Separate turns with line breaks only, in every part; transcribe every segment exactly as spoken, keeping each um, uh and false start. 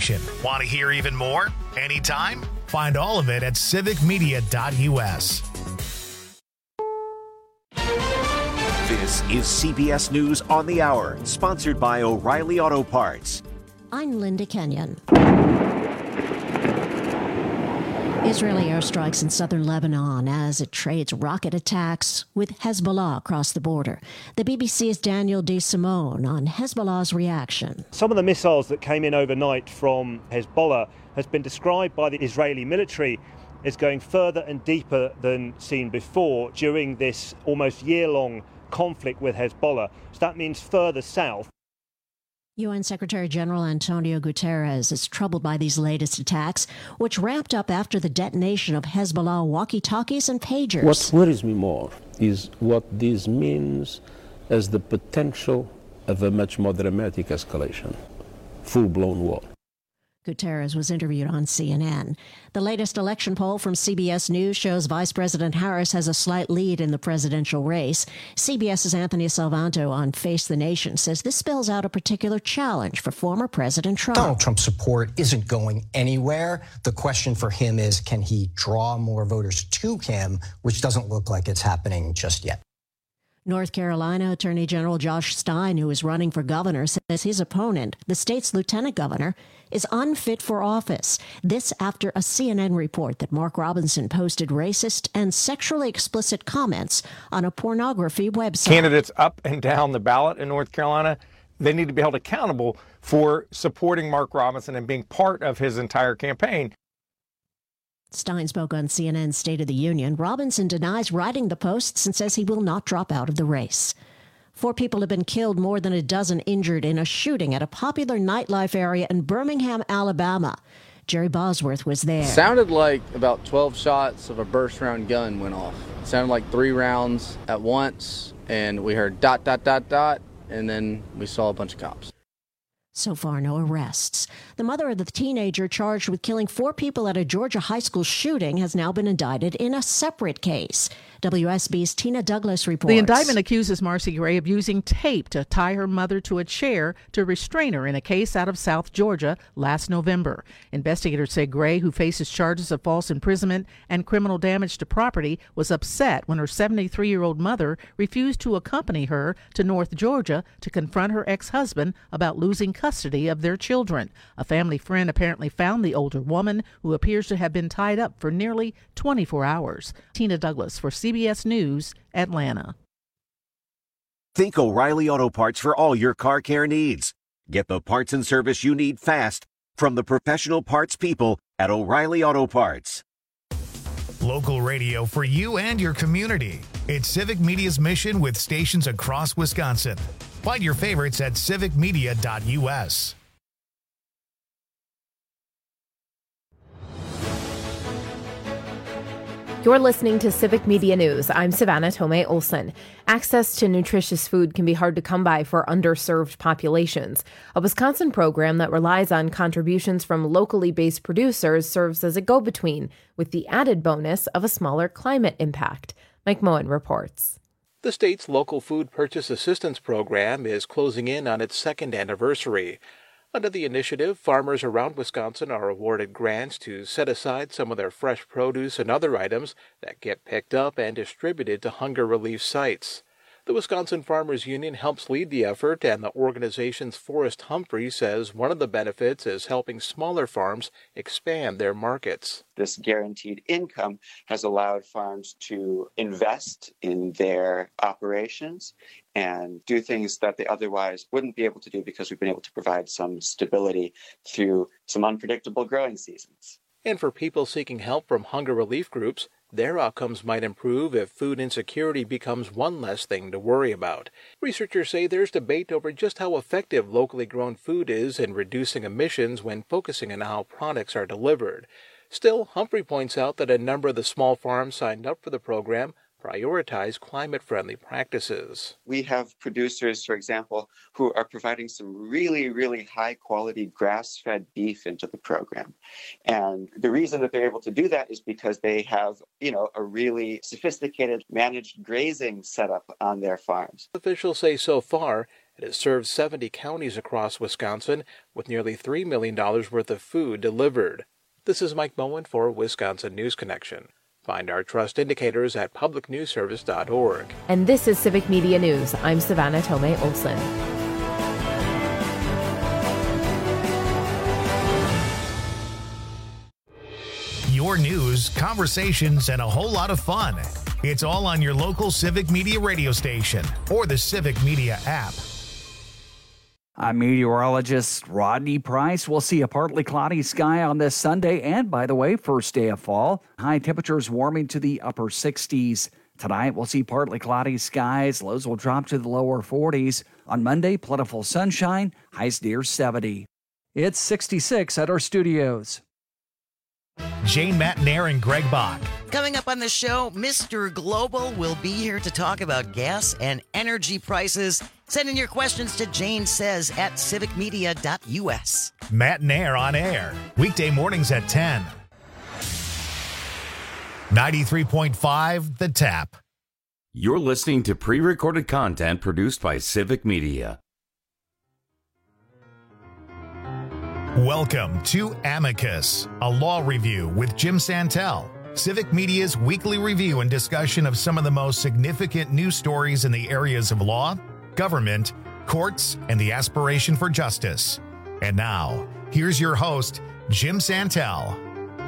station. Want to hear even more? Anytime? Find all of it at civic media dot u s.
This is C B S News on the Hour, sponsored by O'Reilly Auto Parts.
I'm Linda Kenyon. Israeli airstrikes in southern Lebanon as it trades rocket attacks with Hezbollah across the border. The B B C's Daniel De Simone on Hezbollah's reaction.
Some of the missiles that came in overnight from Hezbollah has been described by the Israeli military as going further and deeper than seen before during this almost year-long conflict with Hezbollah. So that means further south.
U N Secretary General Antonio Guterres is troubled by these latest attacks, which ramped up after the detonation of Hezbollah walkie-talkies and pagers.
What worries me more is what this means as the potential of a much more dramatic escalation, full-blown war.
Guterres was interviewed on C N N. The latest election poll from C B S News shows Vice President Harris has a slight lead in the presidential race. CBS's Anthony Salvanto on Face the Nation says this spells out a particular challenge for former President Trump.
Donald Trump's support isn't going anywhere. The question for him is, can he draw more voters to him, which doesn't look like it's happening just yet.
North Carolina Attorney General Josh Stein, who is running for governor, says his opponent, the state's lieutenant governor, is unfit for office. This after a C N N report that Mark Robinson posted racist and sexually explicit comments on a pornography website.
Candidates up and down the ballot in North Carolina, they need to be held accountable for supporting Mark Robinson and being part of his entire campaign.
Stein spoke on C N N's State of the Union. Robinson denies writing the posts and says he will not drop out of the race. Four people have been killed, more than a dozen injured in a shooting at a popular nightlife area in Birmingham, Alabama. Jerry Bosworth was there.
Sounded like about twelve shots of a burst round gun went off. It sounded like three rounds at once, and we heard dot, dot, dot, dot, and then we saw a bunch of cops.
So far, no arrests. The mother of the teenager charged with killing four people at a Georgia high school shooting has now been indicted in a separate case. W S B's Tina Douglas reports.
The indictment accuses Marcy Gray of using tape to tie her mother to a chair to restrain her in a case out of South Georgia last November. Investigators say Gray, who faces charges of false imprisonment and criminal damage to property, was upset when her seventy-three-year-old mother refused to accompany her to North Georgia to confront her ex-husband about losing custody of their children. A family friend apparently found the older woman, who appears to have been tied up for nearly twenty-four hours. Tina Douglas for C B S News, Atlanta.
Think O'Reilly Auto Parts for all your car care needs. Get the parts and service you need fast from the professional parts people at O'Reilly Auto Parts.
Local radio for you and your community. It's Civic Media's mission with stations across Wisconsin. Find your favorites at civic media dot u s.
You're listening to Civic Media News. I'm Savannah Tomei Olson. Access to nutritious food can be hard to come by for underserved populations. A Wisconsin program that relies on contributions from locally based producers serves as a go-between, with the added bonus of a smaller climate impact. Mike Moen reports.
The state's local food purchase assistance program is closing in on its second anniversary. Under the initiative, farmers around Wisconsin are awarded grants to set aside some of their fresh produce and other items that get picked up and distributed to hunger relief sites. The Wisconsin Farmers Union helps lead the effort, and the organization's Forrest Humphrey says one of the benefits is helping smaller farms expand their markets.
This guaranteed income has allowed farms to invest in their operations and do things that they otherwise wouldn't be able to do because we've been able to provide some stability through some unpredictable growing seasons.
And for people seeking help from hunger relief groups, their outcomes might improve if food insecurity becomes one less thing to worry about. Researchers say there's debate over just how effective locally grown food is in reducing emissions when focusing on how products are delivered. Still, Humphrey points out that a number of the small farms signed up for the program prioritize climate-friendly practices.
We have producers, for example, who are providing some really, really high-quality grass-fed beef into the program. And the reason that they're able to do that is because they have, you know, a really sophisticated managed grazing setup on their farms.
Officials say so far, It has served seventy counties across Wisconsin with nearly three million dollars worth of food delivered. This is Mike Moen for Wisconsin News Connection. Find our trust indicators at public news service dot org.
And this is Civic Media News. I'm Savannah Tomei Olson.
Your news, conversations, and a whole lot of fun. It's all on your local Civic Media radio station or the Civic Media app.
I'm meteorologist Rodney Price. We'll see a partly cloudy sky on this Sunday and, by the way, first day of fall. High temperatures warming to the upper sixties. Tonight, we'll see partly cloudy skies. Lows will drop to the lower forties. On Monday, plentiful sunshine. Highs near seventy. It's sixty-six at our studios.
Jane Matnair and Greg Bach.
Coming up on the show, Mister Global will be here to talk about gas and energy prices. Send in your questions to Jane Says at civic media dot u s.
Matnair on air, weekday mornings at ten. ninety-three point five The Tap.
You're listening to pre-recorded content produced by Civic Media.
Welcome to Amicus, a law review with Jim Santel, Civic Media's weekly review and discussion of some of the most significant news stories in the areas of law, government, courts, and the aspiration for justice. And now, here's your host, Jim Santel.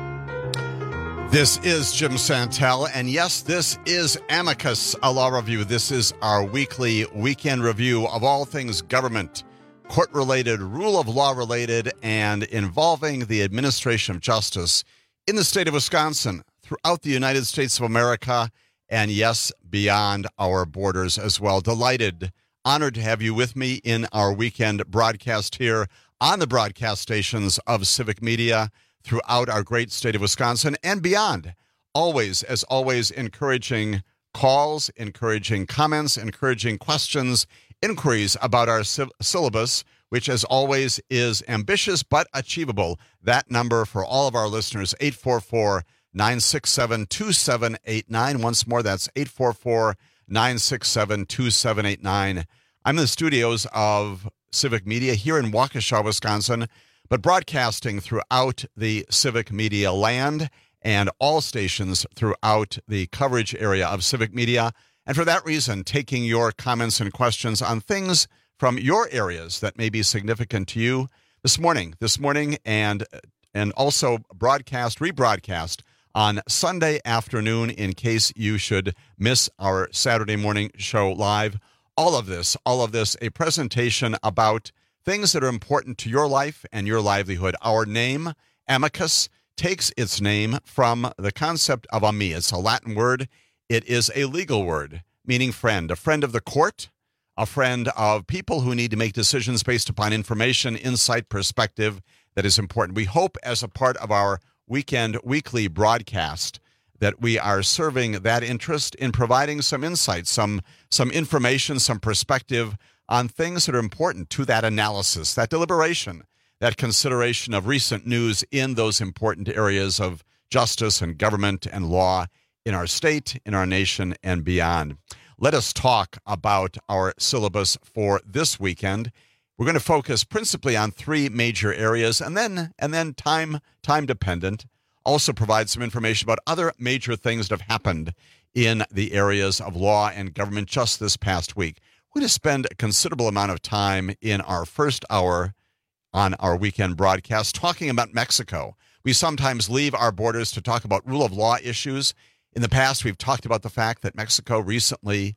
This is Jim Santel, and yes, this is Amicus, a law review. This is our weekly weekend review of all things government, court-related, rule of law-related, and involving the administration of justice in the state of Wisconsin, throughout the United States of America, and yes, beyond our borders as well. Delighted, honored to have you with me in our weekend broadcast here on the broadcast stations of Civic Media throughout our great state of Wisconsin and beyond. Always, as always, encouraging calls, encouraging comments, encouraging questions, inquiries about our syllabus, which as always is ambitious but achievable. That number for all of our listeners, eight four four, nine six seven, two seven eight nine. Once more, that's eight four four, nine six seven, two seven eight nine. I'm in the studios of Civic Media here in Waukesha, Wisconsin, but broadcasting throughout the Civic Media land and all stations throughout the coverage area of Civic Media. And for that reason, taking your comments and questions on things from your areas that may be significant to you this morning, this morning, and and also broadcast, rebroadcast on Sunday afternoon in case you should miss our Saturday morning show live. All of this, all of this, a presentation about things that are important to your life and your livelihood. Our name, Amicus, takes its name from the concept of ami. It's a Latin word. It is a legal word, meaning friend, a friend of the court, a friend of people who need to make decisions based upon information, insight, perspective that is important. We hope as a part of our weekend weekly broadcast that we are serving that interest in providing some insight, some, some information, some perspective on things that are important to that analysis, that deliberation, that consideration of recent news in those important areas of justice and government and law in our state, in our nation, and beyond. Let us talk about our syllabus for this weekend. We're going to focus principally on three major areas, and then and then time time dependent, also provide some information about other major things that have happened in the areas of law and government just this past week. We're going to spend a considerable amount of time in our first hour on our weekend broadcast talking about Mexico. We sometimes leave our borders to talk about rule of law issues. In the past, we've talked about the fact that Mexico recently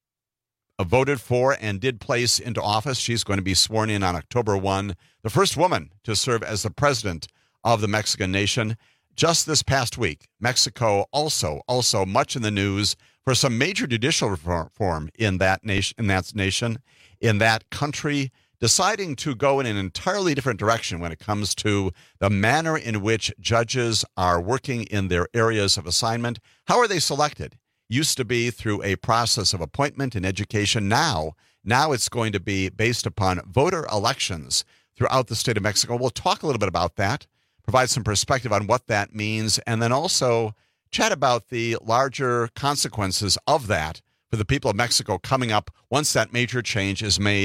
voted for and did place into office. She's going to be sworn in on October first, the first woman to serve as the president of the Mexican nation. Just this past week, Mexico also, also much in the news for some major judicial reform in that nation, in that nation, in that country, deciding to go in an entirely different direction when it comes to the manner in which judges are working in their areas of assignment. How are they selected? Used to be through a process of appointment and education. Now, now it's going to be based upon voter elections throughout the state of Mexico. We'll talk a little bit about that, provide some perspective on what that means, and then also chat about the larger consequences of that for the people of Mexico coming up once that major change is made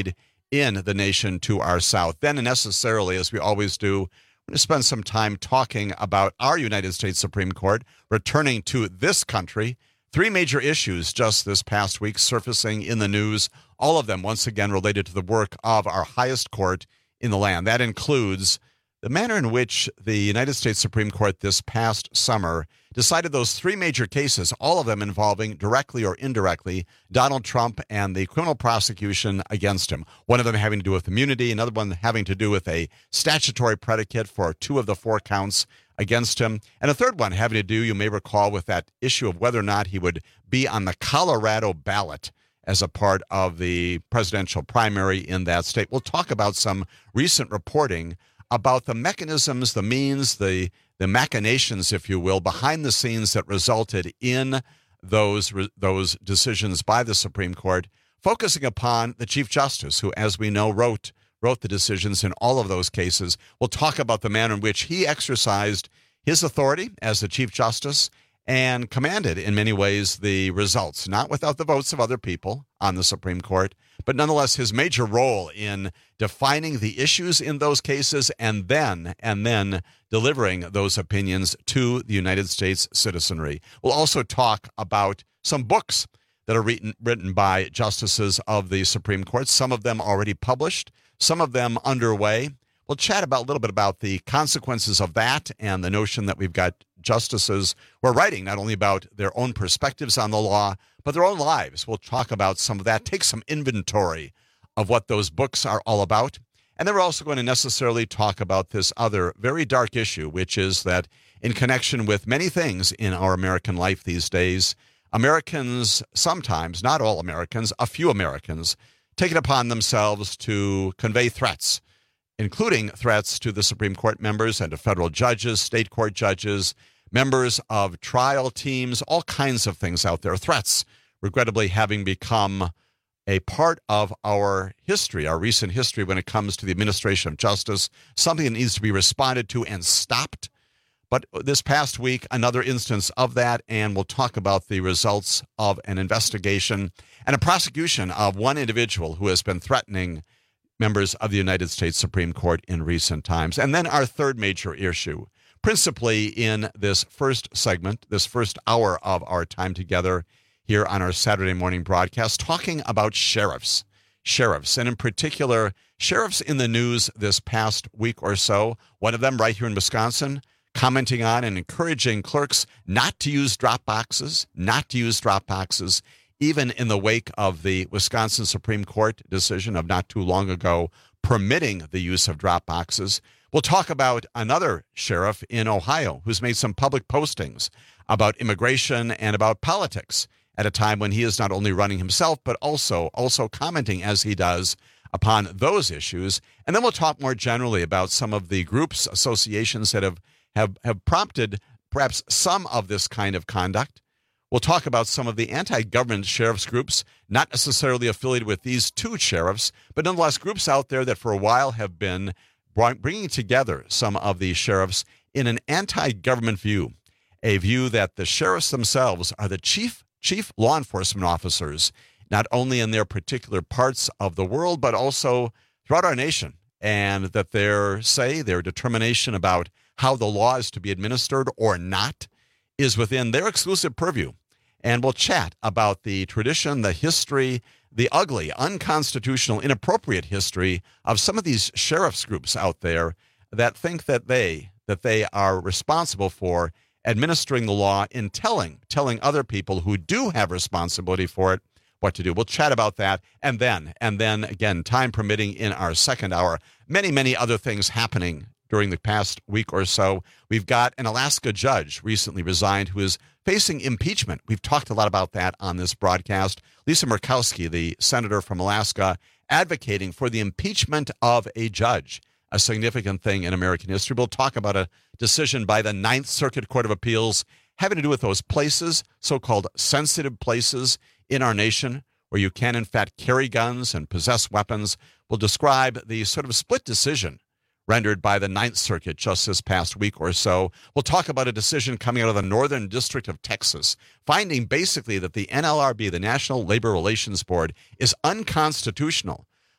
in the nation to our south. Then, necessarily, as we always do, we're going to spend some time talking about our United States Supreme Court returning to this country. Three major issues just this past week surfacing in the news, all of them once again related to the work of our highest court in the land. That includes the manner in which the United States Supreme Court this past summer decided those three major cases, all of them involving directly or indirectly Donald Trump and the criminal prosecution against him. One of them having to do with immunity, another one having to do with a statutory predicate for two of the four counts against him, and a third one having to do, you may recall, with that issue of whether or not he would be on the Colorado ballot as a part of the presidential primary in that state. We'll talk about some recent reporting about the mechanisms, the means, the the machinations, if you will, behind the scenes that resulted in those those decisions by the Supreme Court, focusing upon the Chief Justice, who, as we know, wrote wrote the decisions in all of those cases. We'll talk about the manner in which he exercised his authority as the Chief Justice and commanded, in many ways, the results, not without the votes of other people on the Supreme Court, but nonetheless his major role in defining the issues in those cases and then and then delivering those opinions to the United States citizenry. We'll also talk about some books that are written, written by justices of the Supreme Court, some of them already published, some of them underway. We'll chat about a little bit about the consequences of that and the notion that we've got justices who are writing not only about their own perspectives on the law, but their own lives. We'll talk about some of that, take some inventory of what those books are all about. And then we're also going to necessarily talk about this other very dark issue, which is that in connection with many things in our American life these days, Americans sometimes, not all Americans, a few Americans, take it upon themselves to convey threats, including threats to the Supreme Court members and to federal judges, state court judges, members of trial teams, all kinds of things out there. Threats, regrettably, having become a part of our history, our recent history when it comes to the administration of justice, something that needs to be responded to and stopped. But this past week, another instance of that, and we'll talk about the results of an investigation and a prosecution of one individual who has been threatening members of the United States Supreme Court in recent times. And then our third major issue, principally in this first segment, this first hour of our time together here on our Saturday morning broadcast, talking about sheriffs. Sheriffs, and in particular, sheriffs in the news this past week or so, one of them right here in Wisconsin, commenting on and encouraging clerks not to use drop boxes, not to use drop boxes, even in the wake of the Wisconsin Supreme Court decision of not too long ago permitting the use of drop boxes. We'll talk about another sheriff in Ohio who's made some public postings about immigration and about politics at a time when he is not only running himself, but also, also commenting as he does upon those issues. And then we'll talk more generally about some of the groups, associations that have, have, have prompted perhaps some of this kind of conduct. We'll talk about some of the anti-government sheriffs groups, not necessarily affiliated with these two sheriffs, but nonetheless groups out there that for a while have been bringing together some of these sheriffs in an anti-government view, a view that the sheriffs themselves are the chief chief law enforcement officers, not only in their particular parts of the world, but also throughout our nation, and that their say, their determination about how the law is to be administered or not is within their exclusive purview. And we'll chat about the tradition, the history, the ugly, unconstitutional, inappropriate history of some of these sheriffs groups out there that think that they that they are responsible for administering the law in telling telling other people who do have responsibility for it what to do. We'll chat about that. And then, and then again, time permitting in our second hour, many, many other things happening during the past week or so. We've got an Alaska judge recently resigned who is facing impeachment. We've talked a lot about that on this broadcast. Lisa Murkowski, the senator from Alaska, advocating for the impeachment of a judge, a significant thing in American history. We'll talk about a decision by the Ninth Circuit Court of Appeals having to do with those places, so-called sensitive places in our nation where you can, in fact, carry guns and possess weapons. We'll describe the sort of split decision rendered by the Ninth Circuit just this past week or so. We'll talk about a decision coming out of the Northern District of Texas, finding basically that the N L R B, the National Labor Relations Board, is unconstitutional.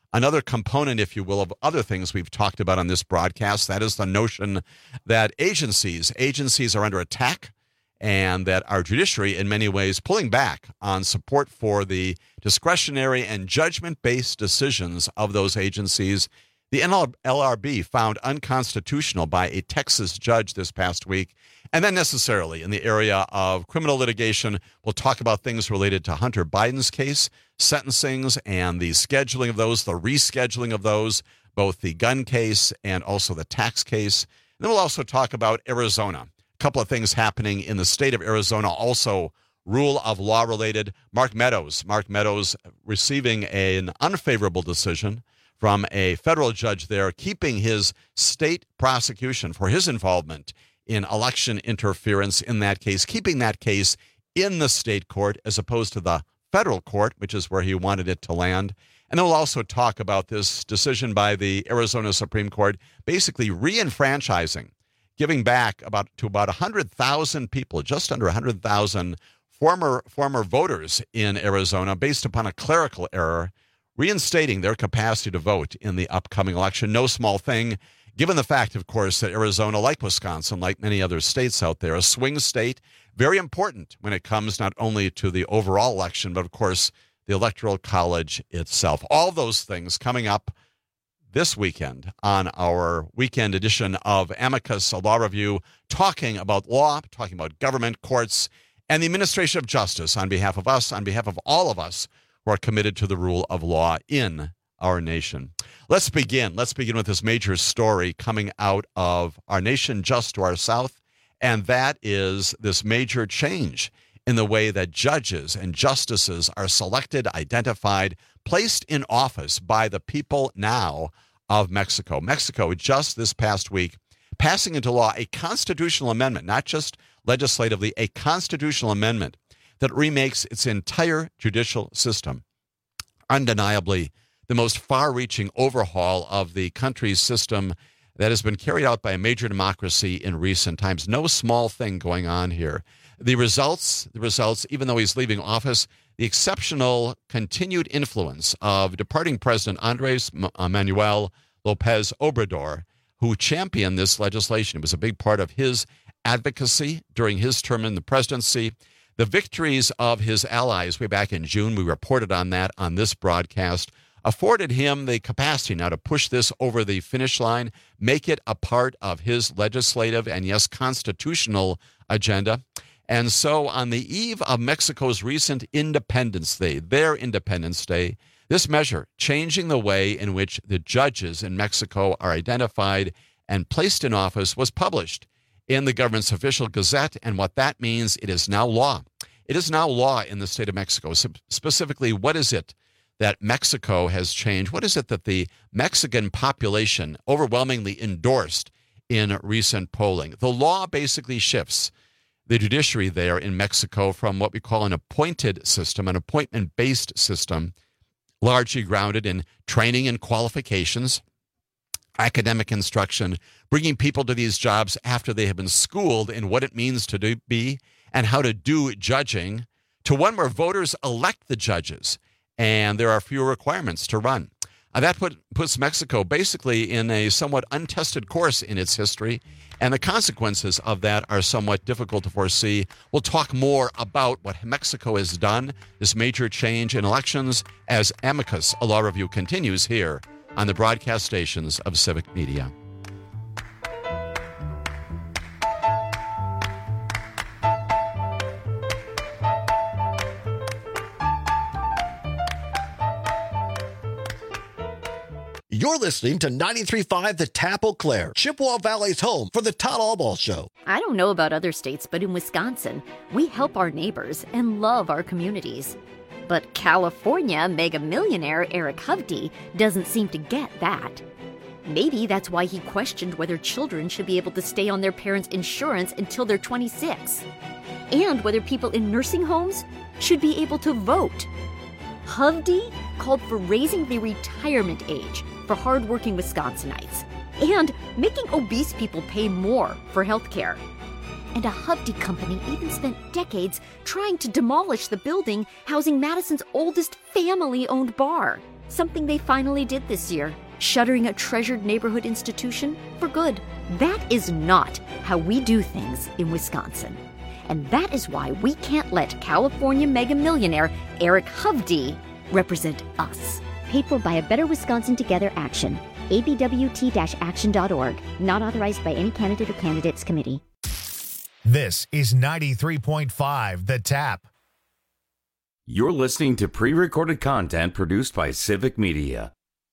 another component, if you will, of other things we've talked about on this broadcast. That is the notion that agencies, agencies are under attack, and that our judiciary, in many ways, pulling back on support for the discretionary and judgment-based decisions of those agencies. The N L R B found unconstitutional by a Texas judge this past week. And then necessarily in the area of criminal litigation, we'll talk about things related to Hunter Biden's case, sentencings and the scheduling of those, the rescheduling of those, both the gun case and also the tax case. And then we'll also talk about Arizona. A couple of things happening in the state of Arizona, also rule of law related. Mark Meadows, Mark Meadows receiving an unfavorable decision from a federal judge there, keeping his state prosecution for his involvement in election interference in that case, keeping that case in the state court as opposed to the federal court, which is where he wanted it to land. And then we'll also talk about this decision by the Arizona Supreme Court, basically re-enfranchising, giving back about to about one hundred thousand people, just under one hundred thousand former former voters in Arizona, based upon a clerical error, reinstating their capacity to vote in the upcoming election. No small thing, given the fact, of course, that Arizona, like Wisconsin, like many other states out there, a swing state, very important when it comes not only to the overall election, but, of course, the Electoral College itself. All those things coming up this weekend on our weekend edition of Amicus, a law review, talking about law, talking about government, courts, and the administration of justice on behalf of us, on behalf of all of us who are committed to the rule of law in our nation. Let's begin. Let's begin with this major story coming out of our nation just to our south, and that is this major change in the way that judges and justices are selected, identified, placed in office by the people now of Mexico. Mexico, just this past week, passing into law a constitutional amendment, not just legislatively, a constitutional amendment that remakes its entire judicial system. Undeniably, the most far-reaching overhaul of the country's system that has been carried out by a major democracy in recent times. No small thing going on here. The results, the results, even though he's leaving office, the exceptional continued influence of departing President Andres Manuel Lopez Obrador, who championed this legislation. It was a big part of his advocacy during his term in the presidency. The victories of his allies way back in June, we reported on that on this broadcast, afforded him the capacity now to push this over the finish line, make it a part of his legislative and, yes, constitutional agenda. And so on the eve of Mexico's recent Independence Day, their Independence Day, this measure, changing the way in which the judges in Mexico are identified and placed in office, was published in the government's official gazette. And what that means, it is now law. It is now law in the state of Mexico. So specifically, what is it that Mexico has changed? What is it that the Mexican population overwhelmingly endorsed in recent polling? The law basically shifts the judiciary there in Mexico from what we call an appointed system, an appointment-based system, largely grounded in training and qualifications, academic instruction, bringing people to these jobs after they have been schooled in what it means to do, be and how to do judging, to one where voters elect the judges, and there are fewer requirements to run. Uh, that put, puts Mexico basically in a somewhat untested course in its history, and the consequences of that are somewhat difficult to foresee. We'll talk more about what Mexico has done, this major change in elections, as Amicus, a law review, continues here on the broadcast stations of Civic Media.
You're listening to ninety-three point five The Tap Eau Claire, Chippewa Valley's home for the Todd Albaugh Show.
I don't know about other states, but in Wisconsin, we help our neighbors and love our communities. But California mega millionaire Eric Hovde doesn't seem to get that. Maybe that's why he questioned whether children should be able to stay on their parents' insurance until they're twenty-six, and whether people in nursing homes should be able to vote. Hovde called for raising the retirement age for hardworking Wisconsinites and making obese people pay more for health care. And a Hovde company even spent decades trying to demolish the building housing Madison's oldest family-owned bar. Something they finally did this year, shuttering a treasured neighborhood institution for good. That is not how we do things in Wisconsin. And that is why we can't let California mega millionaire Eric Hovde represent us.
Paid for by a Better Wisconsin Together action. A B W T action dot org. Not authorized by any candidate or candidates committee.
This is ninety-three point five The Tap.
You're listening to pre-recorded content produced by Civic Media.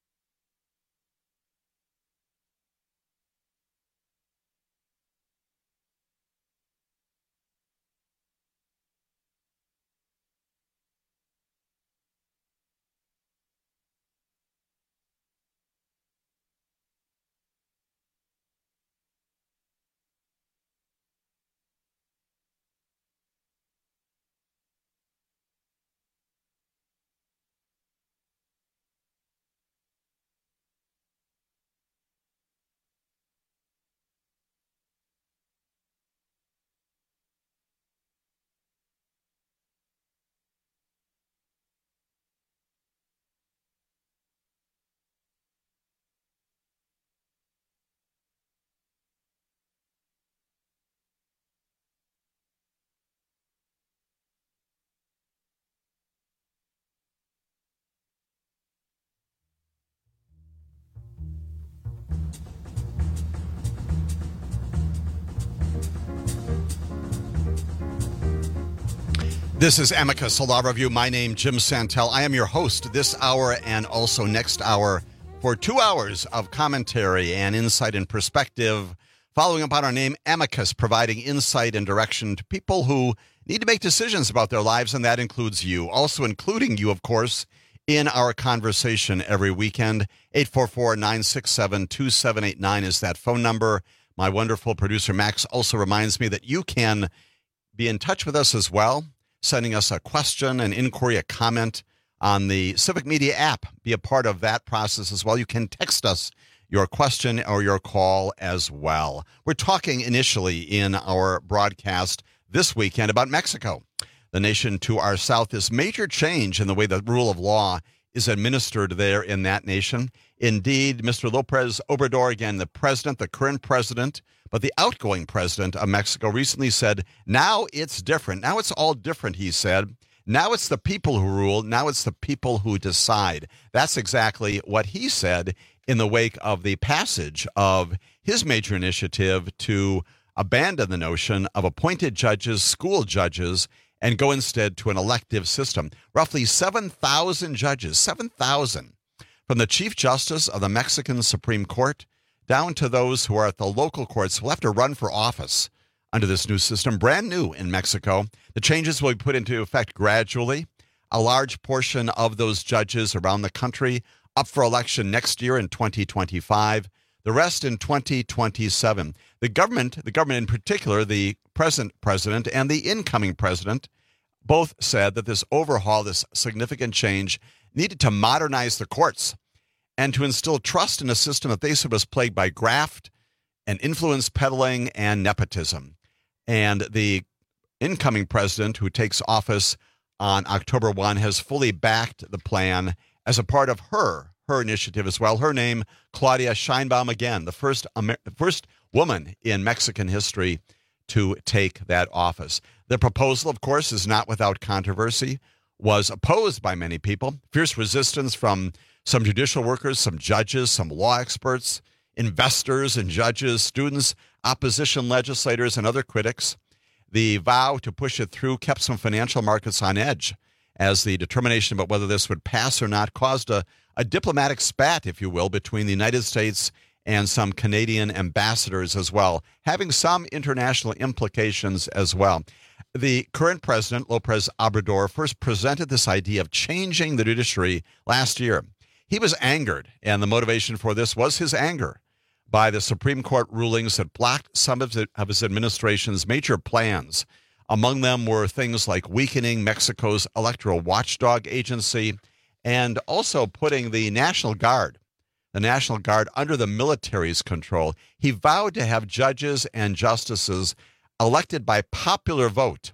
This is Amicus, a law review. My name, Jim Santel. I am your host this hour and also next hour for two hours of commentary and insight and perspective, following up on our name, Amicus, providing insight and direction to people who need to make decisions about their lives, and that includes you. Also including you, of course, in our conversation every weekend. eight four four, nine six seven, two seven eight nine is that phone number. My wonderful producer, Max, also reminds me that you can be in touch with us as well, sending us a question, an inquiry, a comment on the Civic Media app. Be a part of that process as well. You can text us your question or your call as well. We're talking initially in our broadcast this weekend about Mexico. The nation to our south, this major change in the way the rule of law is administered there in that nation. Indeed, Mister López Obrador, again, the president, the current president, but the outgoing president of Mexico recently said, now it's different. Now it's all different, he said. Now it's the people who rule. Now it's the people who decide. That's exactly what he said in the wake of the passage of his major initiative to abandon the notion of appointed judges, school judges, and go instead to an elective system. Roughly seven thousand judges, seven thousand, from the Chief Justice of the Mexican Supreme Court down to those who are at the local courts, will have to run for office under this new system, brand new in Mexico. The changes will be put into effect gradually. A large portion of those judges around the country up for election next year in twenty twenty-five, the rest in twenty twenty-seven. The government, the government in particular, the present president and the incoming president, both said that this overhaul, this significant change, needed to modernize the courts and to instill trust in a system that they said was plagued by graft and influence peddling and nepotism. And the incoming president, who takes office on October first, has fully backed the plan as a part of her, her initiative as well. Her name, Claudia Sheinbaum, again, the first, Amer- first woman in Mexican history to take that office. The proposal, of course, is not without controversy, was opposed by many people, fierce resistance from some judicial workers, some judges, some law experts, investors and judges, students, opposition legislators, and other critics. The vow to push it through kept some financial markets on edge, as the determination about whether this would pass or not caused a, a diplomatic spat, if you will, between the United States and some Canadian ambassadors as well, having some international implications as well. The current president, López Obrador, first presented this idea of changing the judiciary last year. He was angered, and the motivation for this was his anger by the Supreme Court rulings that blocked some of his administration's major plans. Among them were things like weakening Mexico's electoral watchdog agency and also putting the National Guard, the National Guard under the military's control. He vowed to have judges and justices elected by popular vote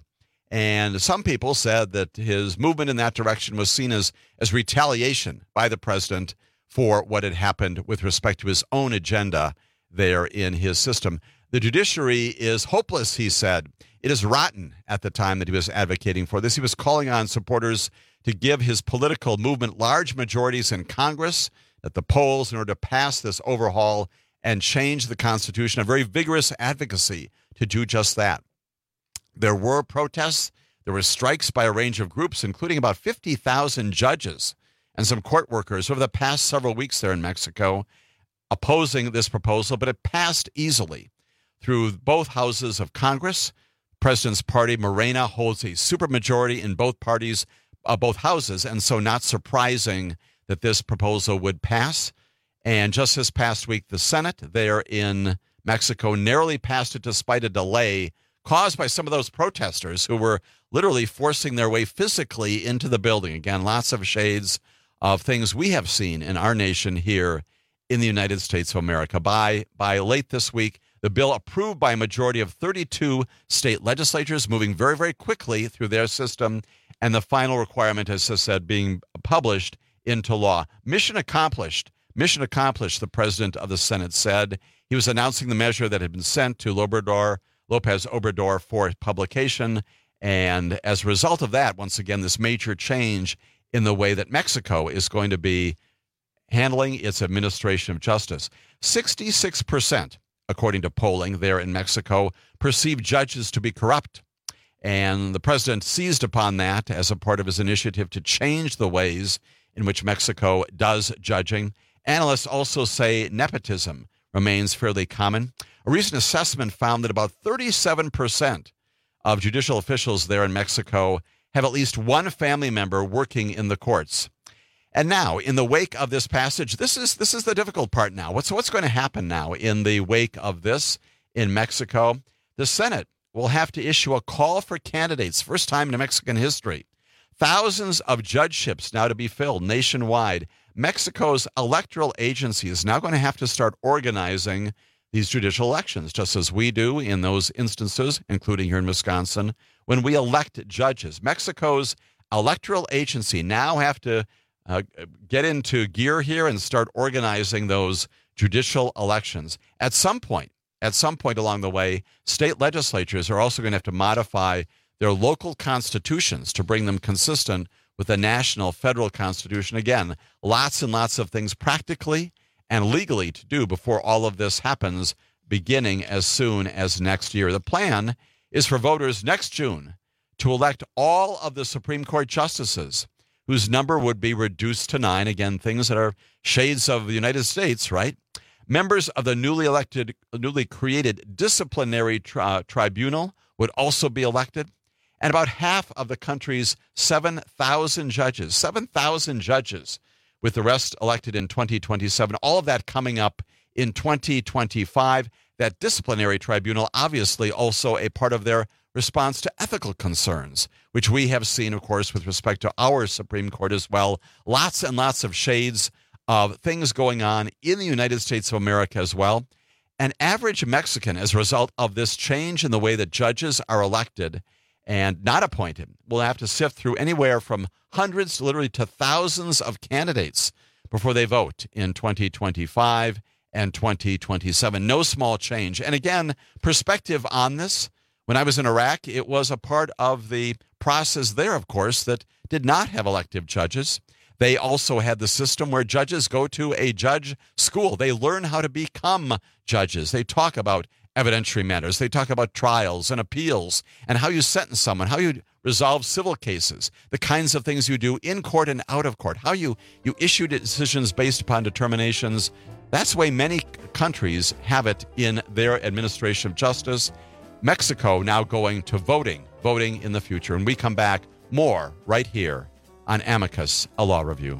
And some people said that his movement in that direction was seen as, as retaliation by the president for what had happened with respect to his own agenda there in his system. The judiciary is hopeless, he said. It is rotten at the time that he was advocating for this. He was calling on supporters to give his political movement large majorities in Congress at the polls in order to pass this overhaul and change the Constitution, a very vigorous advocacy to do just that. There were protests. There were strikes by a range of groups, including about fifty thousand judges and some court workers over the past several weeks there in Mexico opposing this proposal, but it passed easily through both houses of Congress. The president's party, Morena, holds a supermajority in both parties, uh, both houses, and so not surprising that this proposal would pass. And just this past week, the Senate there in Mexico narrowly passed it despite a delay caused by some of those protesters who were literally forcing their way physically into the building. Again, lots of shades of things we have seen in our nation here in the United States of America. By, by late this week, the bill approved by a majority of thirty-two state legislatures, moving very, very quickly through their system, and the final requirement, as I said, being published into law. Mission accomplished. Mission accomplished, the president of the Senate said. He was announcing the measure that had been sent to Obrador, Lopez Obrador for publication. And as a result of that, once again, this major change in the way that Mexico is going to be handling its administration of justice. sixty-six percent, according to polling there in Mexico, perceive judges to be corrupt. And the president seized upon that as a part of his initiative to change the ways in which Mexico does judging. Analysts also say nepotism remains fairly common. A recent assessment found that about thirty-seven percent of judicial officials there in Mexico have at least one family member working in the courts. And now, in the wake of this passage, this is this is the difficult part now. What's, what's going to happen now in the wake of this in Mexico? The Senate will have to issue a call for candidates, first time in Mexican history. Thousands of judgeships now to be filled nationwide. Mexico's electoral agency is now going to have to start organizing these judicial elections, just as we do in those instances, including here in Wisconsin, when we elect judges. Mexico's electoral agency now have to uh, get into gear here and start organizing those judicial elections. At some point, at some point along the way, state legislatures are also going to have to modify their local constitutions to bring them consistent with the national federal constitution. Again, lots and lots of things practically and legally to do before all of this happens, beginning as soon as next year. The plan is for voters next June to elect all of the Supreme Court justices, whose number would be reduced to nine. Again, things that are shades of the United States, right? Members of the newly elected, newly created disciplinary tri- tribunal would also be elected. And about half of the country's seven thousand judges, seven thousand judges, with the rest elected in twenty twenty-seven, all of that coming up in twenty twenty-five. That disciplinary tribunal, obviously also a part of their response to ethical concerns, which we have seen, of course, with respect to our Supreme Court as well. Lots and lots of shades of things going on in the United States of America as well. An average Mexican, as a result of this change in the way that judges are elected and not appointed, will have to sift through anywhere from hundreds, literally to thousands of candidates before they vote in twenty twenty-five and twenty twenty-seven. No small change. And again, perspective on this, when I was in Iraq, it was a part of the process there, of course, that did not have elective judges. They also had the system where judges go to a judge school. They learn how to become judges. They talk about evidentiary matters. They talk about trials and appeals and how you sentence someone, how you resolve civil cases, the kinds of things you do in court and out of court, how you, you issue decisions based upon determinations. That's the way many countries have it in their administration of justice. Mexico now going to voting, voting in the future. And we come back more right here on Amicus, a law review.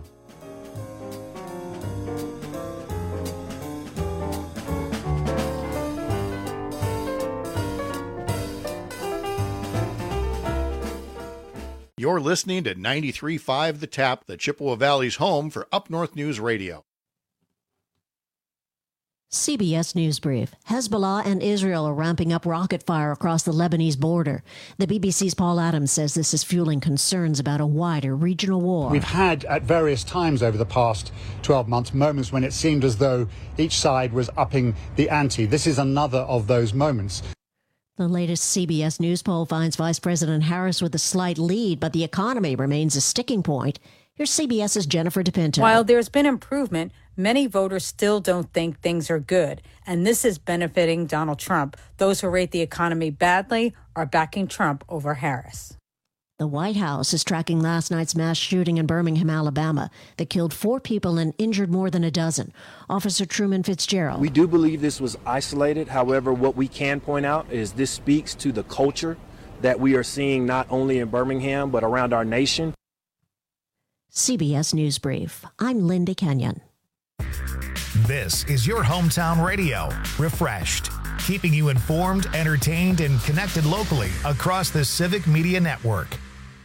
You're listening to ninety-three point five The Tap, the Chippewa Valley's home for Up North News Radio.
C B S News Brief. Hezbollah and Israel are ramping up rocket fire across the Lebanese border. The B B C's Paul Adams says this is fueling concerns about a wider regional war.
We've had at various times over the past twelve months moments when it seemed as though each side was upping the ante. This is another of those moments.
The latest C B S News poll finds Vice President Harris with a slight lead, but the economy remains a sticking point. Here's CBS's Jennifer DePinto.
While there's been improvement, many voters still don't think things are good, and this is benefiting Donald Trump. Those who rate the economy badly are backing Trump over Harris.
The White House is tracking last night's mass shooting in Birmingham, Alabama, that killed four people and injured more than a dozen. Officer Truman Fitzgerald.
We do believe this was isolated. However, what we can point out is this speaks to the culture that we are seeing not only in Birmingham, but around our nation.
C B S News Brief. I'm Linda Kenyon.
This is your hometown radio, refreshed, keeping you informed, entertained, and connected locally across the Civic Media Network.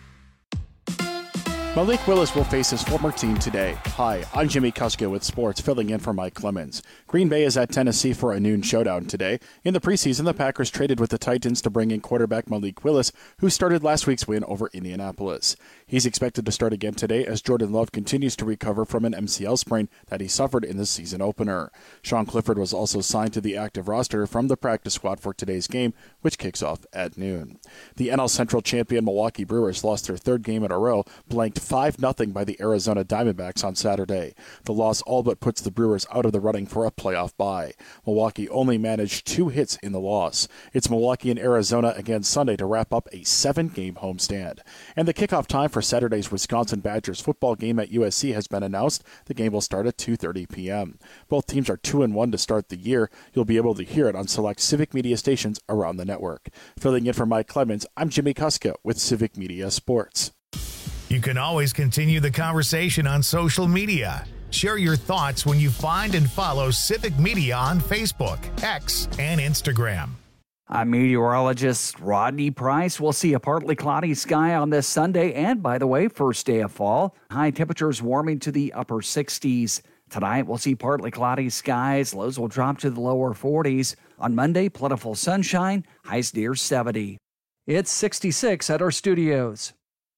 Malik Willis will face his former team today. Hi, I'm Jimmy Kuska with sports, filling in for Mike Clemens. Green Bay is at Tennessee for a noon showdown today. In the preseason, the Packers traded with the Titans to bring in quarterback Malik Willis, who started last week's win over Indianapolis. He's expected to start again today as Jordan Love continues to recover from an M C L sprain that he suffered in the season opener. Sean Clifford was also signed to the active roster from the practice squad for today's game, which kicks off at noon. The N L Central champion Milwaukee Brewers lost their third game in a row, blanked five nothing by the Arizona Diamondbacks on Saturday. The loss all but puts the Brewers out of the running for a playoff bye. Milwaukee only managed two hits in the loss. It's Milwaukee and Arizona again Sunday to wrap up a seven-game homestand. And the kickoff time for Saturday's Wisconsin Badgers football game at U S C has been announced. The game will start at two thirty p.m. Both teams are two and one to start the year. You'll be able to hear it on select Civic Media stations around the network. Filling in for Mike Clemens, I'm Jimmy Kuska with Civic Media Sports.
You can always continue the conversation on social media. Share your thoughts when you find and follow Civic Media on Facebook, X, and Instagram.
I'm meteorologist Rodney Price. We'll see a partly cloudy sky on this Sunday and, by the way, first day of fall. High temperatures warming to the upper sixties. Tonight, we'll see partly cloudy skies. Lows will drop to the lower forties. On Monday, plentiful sunshine. Highs near seventy. It's sixty-six at our studios.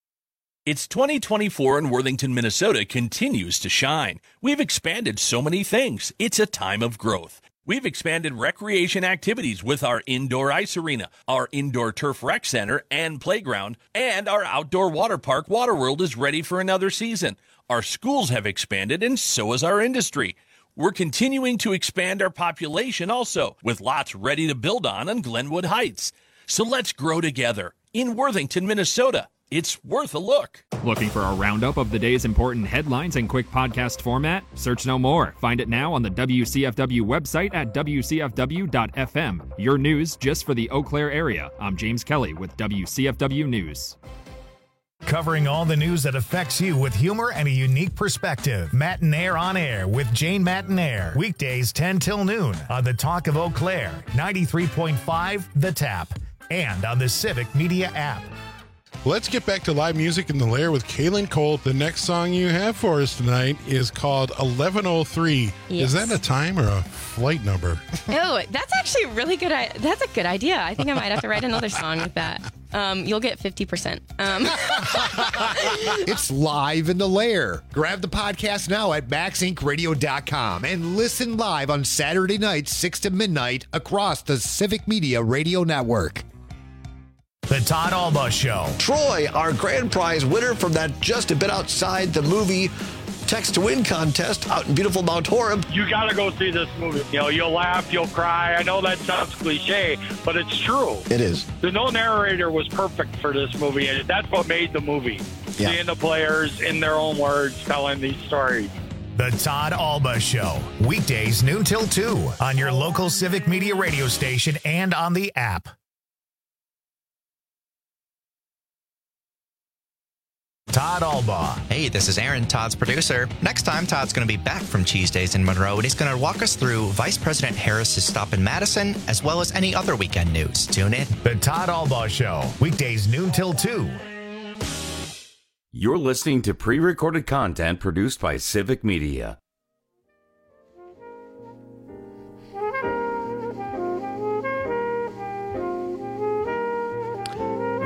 It's twenty twenty-four and Worthington, Minnesota continues to shine. We've expanded so many things. It's a time of growth. We've expanded recreation activities with our indoor ice arena, our indoor turf rec center and playground, and our outdoor water park Waterworld is ready for another season. Our schools have expanded and so has our industry. We're continuing to expand our population also, with lots ready to build on on Glenwood Heights. So let's grow together in Worthington, Minnesota. It's worth a look.
Looking for a roundup of the day's important headlines in quick podcast format? Search no more. Find it now on the W C F W website at W C F W dot F M. Your news just for the Eau Claire area. I'm James Kelly with W C F W News.
Covering all the news that affects you with humor and a unique perspective. Matinaire on Air with Jane Matinaire. Weekdays ten till noon on the Talk of Eau Claire, ninety-three point five The Tap, and on the Civic Media app.
Let's get back to live music in the Lair with Kaylin Colt. The next song you have for us tonight is called eleven oh three. Yes. Is that a time or a flight number?
Oh, that's actually a really good. That's a good idea. I think I might have to write another song with that. Um, you'll get fifty percent. Um.
It's live in the Lair. Grab the podcast now at max inc radio dot com and listen live on Saturday nights, six to midnight across the Civic Media Radio Network.
The Todd Alba Show.
Troy, our grand prize winner from that just a bit outside the movie text to win contest out in beautiful Mount Horeb.
You got to go see this movie. You know, you'll laugh, you'll cry. I know that sounds cliche, but it's true.
It is.
The no narrator was perfect for this movie, and that's what made the movie. Yeah. Seeing the players in their own words telling these stories.
The Todd Alba Show. Weekdays noon till two on your local Civic Media radio station and on the app. Todd Alba.
Hey, this is Aaron, Todd's producer. Next time, Todd's going to be back from Cheese Days in Monroe, and he's going to walk us through Vice President Harris's stop in Madison, as well as any other weekend news. Tune in.
The Todd Alba Show. Weekdays noon till two.
You're listening to pre-recorded content produced by Civic Media.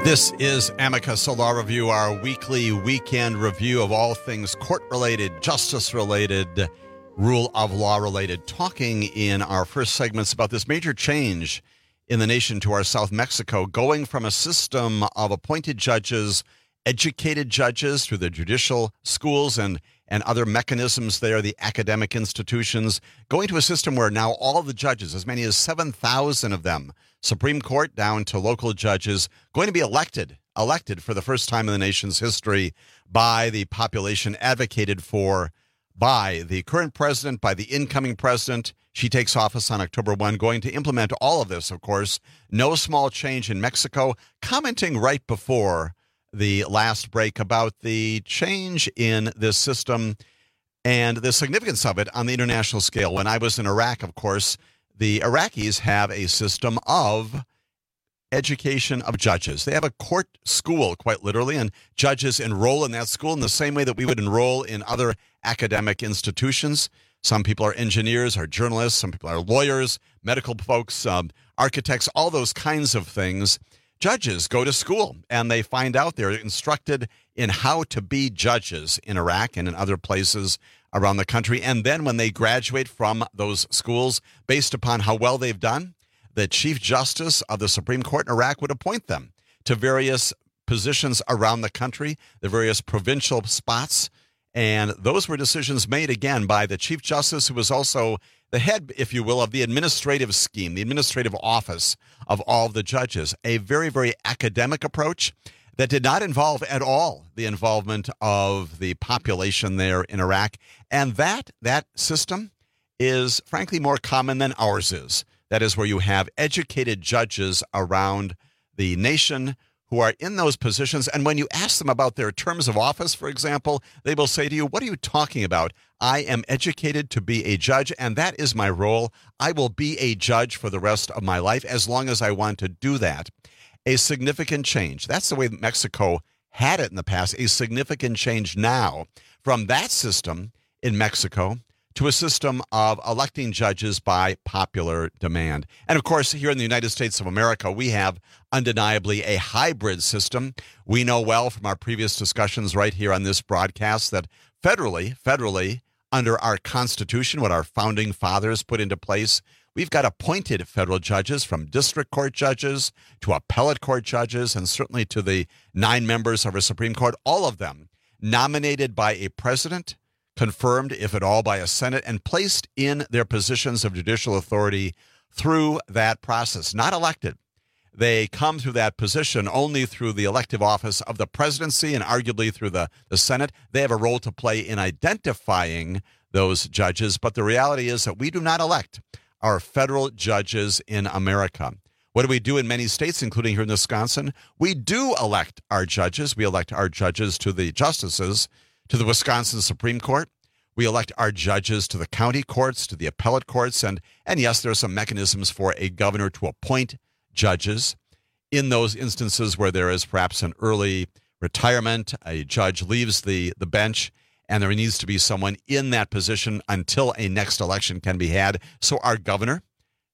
This is Amicus, a law review, our weekly weekend review of all things court-related, justice-related, rule of law-related, talking in our first segments about this major change in the nation to our South Mexico, going from a system of appointed judges, educated judges through the judicial schools and, and other mechanisms there, the academic institutions, going to a system where now all the judges, as many as seven thousand of them, Supreme Court down to local judges, going to be elected, elected for the first time in the nation's history by the population, advocated for by the current president, by the incoming president. She takes office on October first, going to implement all of this, of course. No small change in Mexico. Commenting right before the last break about the change in this system and the significance of it on the international scale. When I was in Iraq, of course, the Iraqis have a system of education of judges. They have a court school, quite literally, and judges enroll in that school in the same way that we would enroll in other academic institutions. Some people are engineers, are journalists, some people are lawyers, medical folks, um, architects, all those kinds of things. Judges go to school, and they find out they're instructed in how to be judges in Iraq and in other places around the country. And then when they graduate from those schools, based upon how well they've done, the Chief Justice of the Supreme Court in Iraq would appoint them to various positions around the country, the various provincial spots. And those were decisions made, again, by the Chief Justice, who was also the head, if you will, of the administrative scheme, the administrative office of all of the judges. A very, very academic approach that did not involve at all the involvement of the population there in Iraq. And that that system is, frankly, more common than ours is. That is where you have educated judges around the nation who are in those positions. And when you ask them about their terms of office, for example, they will say to you, what are you talking about? I am educated to be a judge, and that is my role. I will be a judge for the rest of my life as long as I want to do that. A significant change. That's the way Mexico had it in the past. A significant change now from that system in Mexico to a system of electing judges by popular demand. And of course, here in the United States of America, we have undeniably a hybrid system. We know well from our previous discussions right here on this broadcast that federally, federally, under our Constitution, what our founding fathers put into place, we've got appointed federal judges, from district court judges to appellate court judges, and certainly to the nine members of our Supreme Court, all of them nominated by a president, confirmed, if at all, by a Senate, and placed in their positions of judicial authority through that process, not elected. They come through that position only through the elective office of the presidency and arguably through the, the Senate. They have a role to play in identifying those judges, but the reality is that we do not elect our federal judges in America. What do we do in many states, including here in Wisconsin? We do elect our judges. We elect our judges to the justices, to the Wisconsin Supreme Court. We elect our judges to the county courts, to the appellate courts, and, and yes, there are some mechanisms for a governor to appoint judges. In those instances where there is perhaps an early retirement, a judge leaves the, the bench, and there needs to be someone in that position until a next election can be had. So our governor,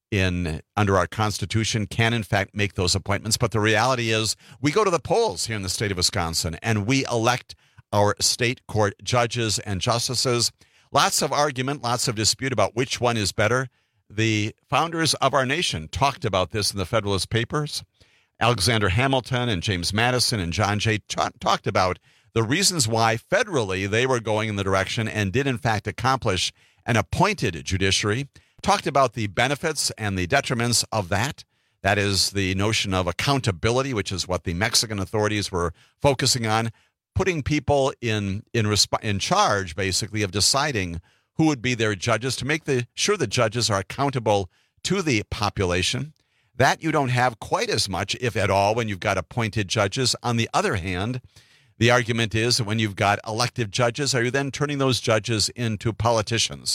in under our Constitution, can in fact make those appointments. But the reality is we go to the polls here in the state of Wisconsin, and we elect our state court judges and justices. Lots of argument, lots of dispute about which one is better. The founders of our nation talked about this in the Federalist Papers. Alexander Hamilton and James Madison and John Jay t- talked about the reasons why federally they were going in the direction and did in fact accomplish an appointed judiciary. Talked about the benefits and the detriments of that. That is the notion of accountability, which is what the Mexican authorities were focusing on, putting people in in resp- in charge, basically, of deciding who would be their judges, to make the sure the judges are accountable to the population. That you don't have quite as much, if at all, when you've got appointed judges. On the other hand, the argument is that when you've got elected judges, are you then turning those judges into politicians?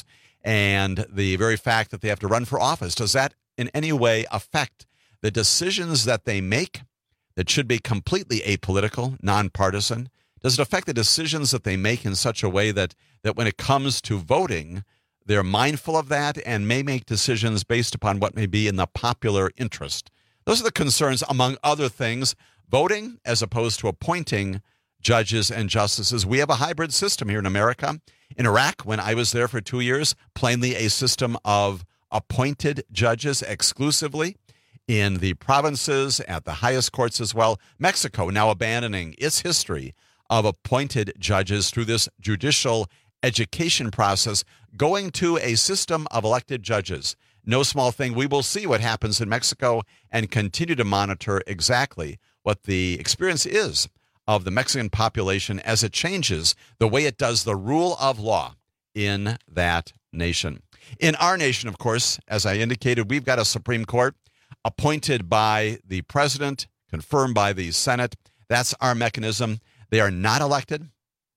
And the very fact that they have to run for office, does that in any way affect the decisions that they make that should be completely apolitical, nonpartisan? Does it affect the decisions that they make in such a way that, that when it comes to voting, they're mindful of that and may make decisions based upon what may be in the popular interest? Those are the concerns, among other things. voting as opposed to appointing judges and justices. We have a hybrid system here in America. In Iraq, when I was there for two years, plainly a system of appointed judges exclusively. In the provinces, at the highest courts as well. Mexico now abandoning its history of appointed judges through this judicial education process, going to a system of elected judges. No small thing. We will see what happens in Mexico and continue to monitor exactly what the experience is of the Mexican population as it changes the way it does the rule of law in that nation. In our nation, of course, as I indicated, we've got a Supreme Court appointed by the president, confirmed by the Senate. That's our mechanism. They are not elected,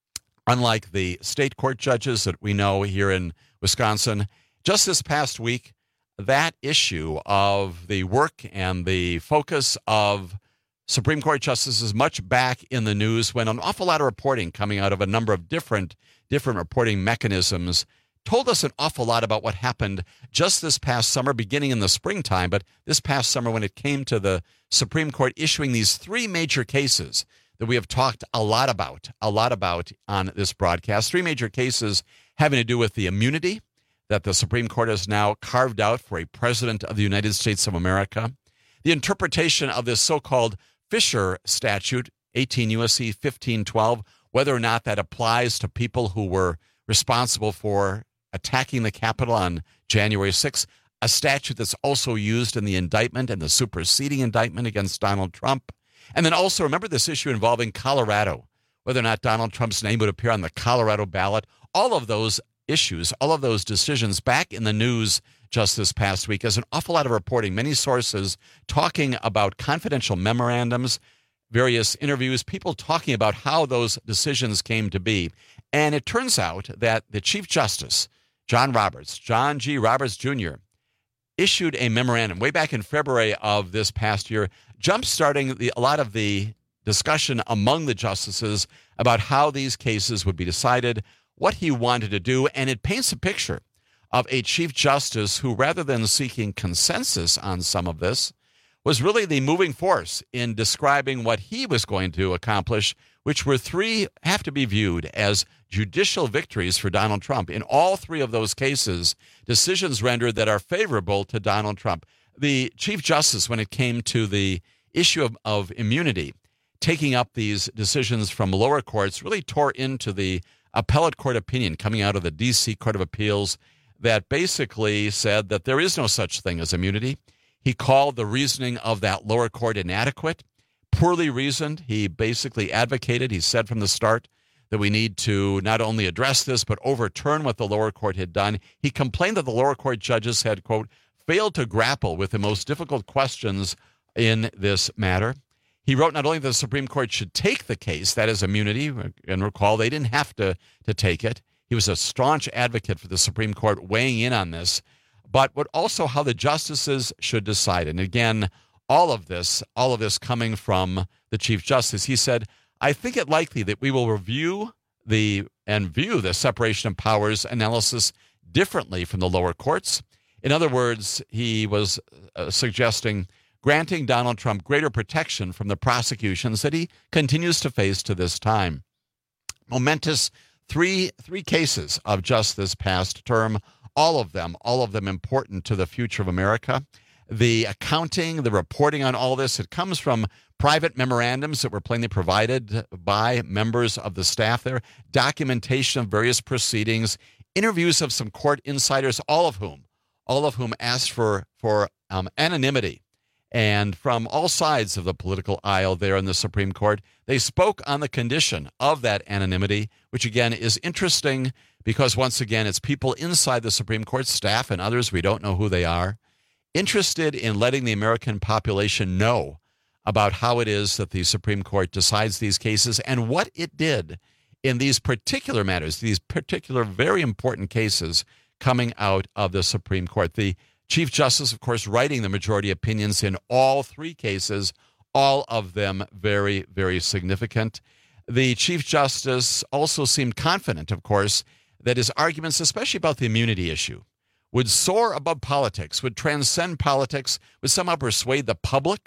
unlike the state court judges that we know here in Wisconsin. Just this past week, that issue of the work and the focus of Supreme Court justices much back in the news when an awful lot of reporting coming out of a number of different, different reporting mechanisms told us an awful lot about what happened just this past summer, beginning in the springtime, but this past summer when it came to the Supreme Court issuing these three major cases that we have talked a lot about, a lot about on this broadcast, three major cases having to do with the immunity that the Supreme Court has now carved out for a president of the United States of America, the interpretation of this so-called Fisher statute, eighteen U S C fifteen twelve, whether or not that applies to people who were responsible for attacking the Capitol on January sixth, a statute that's also used in the indictment and the superseding indictment against Donald Trump. And then also remember this issue involving Colorado, whether or not Donald Trump's name would appear on the Colorado ballot. All of those issues, all of those decisions back in the news just this past week as an awful lot of reporting, many sources talking about confidential memorandums, various interviews, people talking about how those decisions came to be. And it turns out that the Chief Justice, John Roberts, John G. Roberts Junior, issued a memorandum way back in February of this past year, jump-starting the, a lot of the discussion among the justices about how these cases would be decided, what he wanted to do, and it paints a picture of a Chief Justice who, rather than seeking consensus on some of this, was really the moving force in describing what he was going to accomplish, which were three, have to be viewed as judicial victories for Donald Trump. In all three of those cases, decisions rendered that are favorable to Donald Trump. The Chief Justice, when it came to the issue of, of immunity, taking up these decisions from lower courts, really tore into the appellate court opinion coming out of the D C Court of Appeals that basically said that there is no such thing as immunity. He called the reasoning of that lower court inadequate, poorly reasoned. He basically advocated, he said from the start, that we need to not only address this, but overturn what the lower court had done. He complained that the lower court judges had, quote, failed to grapple with the most difficult questions in this matter. He wrote not only that the Supreme Court should take the case, that is immunity, and recall they didn't have to, to take it. He was a staunch advocate for the Supreme Court weighing in on this, but what also how the justices should decide. And again, all of this, all of this coming from the Chief Justice. He said, I think it likely that we will review the and view the separation of powers analysis differently from the lower courts. In other words, he was uh, suggesting granting Donald Trump greater protection from the prosecutions that he continues to face to this time. Momentous three three cases of just this past term, all of them, all of them important to the future of America. The accounting, the reporting on all this, it comes from private memorandums that were plainly provided by members of the staff there, documentation of various proceedings, interviews of some court insiders, all of whom, all of whom asked for, for um, anonymity. And from all sides of the political aisle there in the Supreme Court, they spoke on the condition of that anonymity, which again is interesting because once again, it's people inside the Supreme Court staff and others, we don't know who they are, interested in letting the American population know about how it is that the Supreme Court decides these cases and what it did in these particular matters, these particular very important cases coming out of the Supreme Court. The Chief Justice, of course, writing the majority opinions in all three cases, all of them very, very significant. The Chief Justice also seemed confident, of course, that his arguments, especially about the immunity issue, would soar above politics, would transcend politics, would somehow persuade the public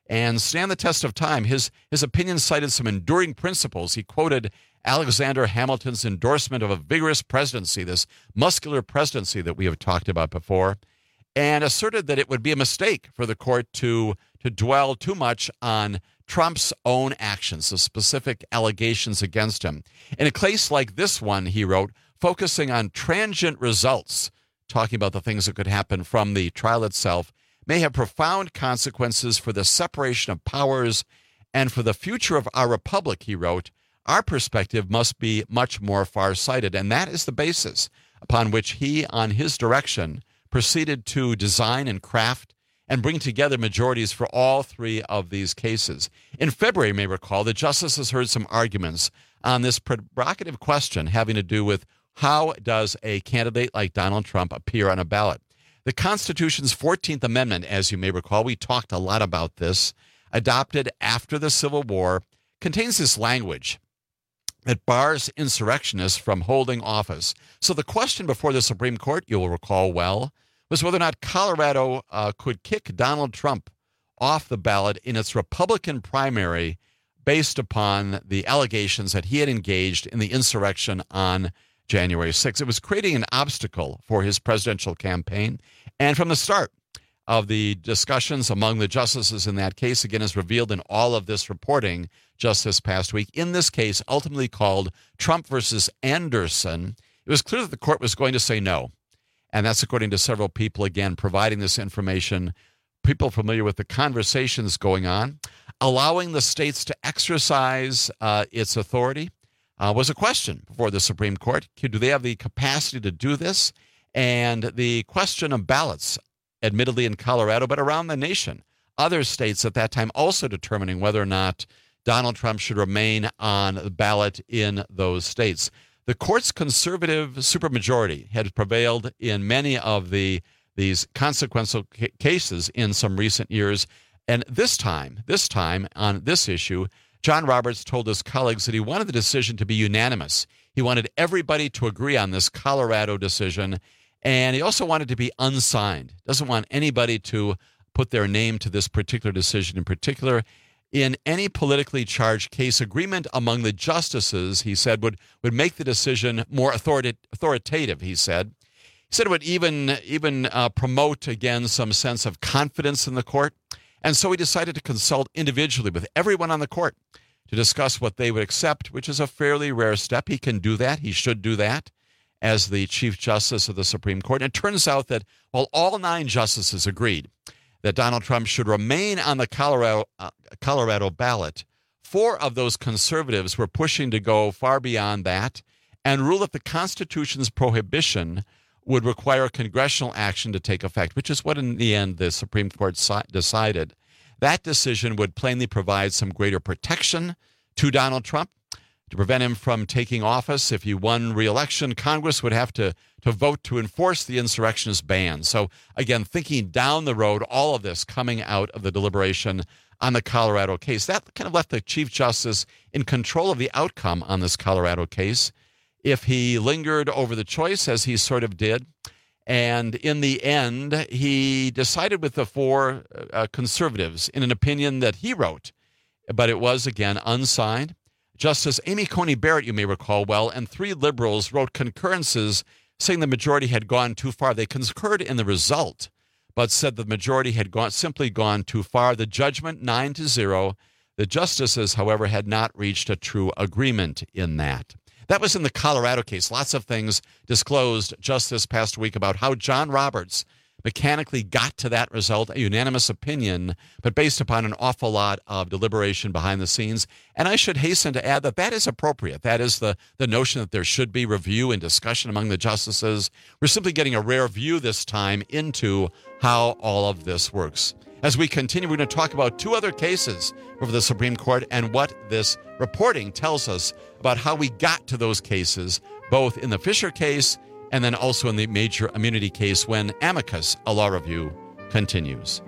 and stand the test of time. His, his opinion cited some enduring principles. He quoted Alexander Hamilton's endorsement of a vigorous presidency, this muscular presidency that we have talked about before, and asserted that it would be a mistake for the court to, to dwell too much on Trump's own actions, the specific allegations against him. In a case like this one, he wrote, focusing on transient results, talking about the things that could happen from the trial itself, may have profound consequences for the separation of powers and for the future of our republic, he wrote. Our perspective must be much more far-sighted, and that is the basis upon which he, on his direction, proceeded to design and craft and bring together majorities for all three of these cases. In February, you may recall, the justices heard some arguments on this provocative question having to do with how does a candidate like Donald Trump appear on a ballot. The Constitution's fourteenth Amendment, as you may recall, we talked a lot about this, adopted after the Civil War, contains this language that bars insurrectionists from holding office. So the question before the Supreme Court, you'll recall well, was whether or not Colorado uh, could kick Donald Trump off the ballot in its Republican primary based upon the allegations that he had engaged in the insurrection on January sixth. It was creating an obstacle for his presidential campaign. And from the start of the discussions among the justices in that case, again, as revealed in all of this reporting just this past week, in this case, ultimately called Trump versus Anderson, it was clear that the court was going to say no. And that's according to several people, again, providing this information, people familiar with the conversations going on. Allowing the states to exercise uh, its authority uh, was a question before the Supreme Court. Do they have the capacity to do this? And the question of ballots, admittedly in Colorado, but around the nation, other states at that time also determining whether or not Donald Trump should remain on the ballot in those states. The court's conservative supermajority had prevailed in many of the these consequential ca- cases in some recent years. And this time, this time on this issue, John Roberts told his colleagues that he wanted the decision to be unanimous. He wanted everybody to agree on this Colorado decision, and he also wanted to be unsigned. Doesn't want anybody to put their name to this particular decision in particular. In any politically charged case, agreement among the justices, he said, would, would make the decision more authorita- authoritative, he said. He said it would even, even uh, promote, again, some sense of confidence in the court. And so he decided to consult individually with everyone on the court to discuss what they would accept, which is a fairly rare step. He can do that. He should do that as the Chief Justice of the Supreme Court. And it turns out that while all nine justices agreed that Donald Trump should remain on the Colorado, uh, Colorado ballot, four of those conservatives were pushing to go far beyond that and rule that the Constitution's prohibition would require congressional action to take effect, which is what in the end the Supreme Court si- decided. That decision would plainly provide some greater protection to Donald Trump to prevent him from taking office. If he won re-election, Congress would have to, to vote to enforce the insurrectionist ban. So again, thinking down the road, all of this coming out of the deliberation on the Colorado case, that kind of left the Chief Justice in control of the outcome on this Colorado case. If he lingered over the choice, as he sort of did, and in the end, he decided with the four uh, conservatives in an opinion that he wrote, but it was, again, unsigned. Justice Amy Coney Barrett, you may recall well, and three liberals wrote concurrences saying the majority had gone too far. They concurred in the result, but said the majority had gone simply gone too far. The judgment, nine to zero. The justices, however, had not reached a true agreement in that. That was in the Colorado case. Lots of things disclosed just this past week about how John Roberts mechanically got to that result, a unanimous opinion, but based upon an awful lot of deliberation behind the scenes. And I should hasten to add that that is appropriate. That is the, the notion that there should be review and discussion among the justices. We're simply getting a rare view this time into how all of this works. As we continue, we're going to talk about two other cases over the Supreme Court and what this reporting tells us about how we got to those cases, both in the Fisher case and then also in the major immunity case when Amicus, a law review, continues.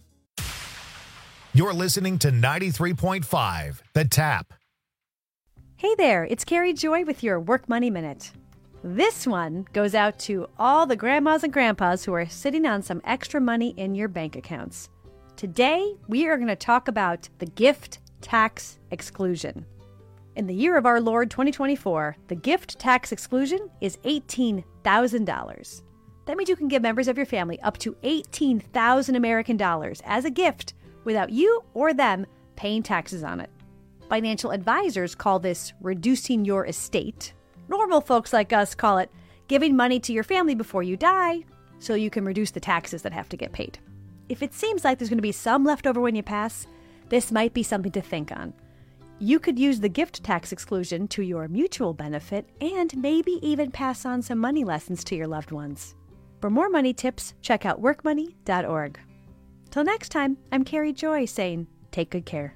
You're listening to ninety-three point five, The Tap.
Hey there, it's Carrie Joy with your Work Money Minute. This one goes out to all the grandmas and grandpas who are sitting on some extra money in your bank accounts. Today, we are going to talk about the gift tax exclusion. In the year of our Lord twenty twenty-four, the gift tax exclusion is eighteen thousand dollars. That means you can give members of your family up to eighteen thousand American dollars as a gift without you or them paying taxes on it. Financial advisors call this reducing your estate. Normal folks like us call it giving money to your family before you die so you can reduce the taxes that have to get paid. If it seems like there's going to be some left over when you pass, this might be something to think on. You could use the gift tax exclusion to your mutual benefit and maybe even pass on some money lessons to your loved ones. For more money tips, check out work money dot org. Till next time, I'm Carrie Joy saying, take good care.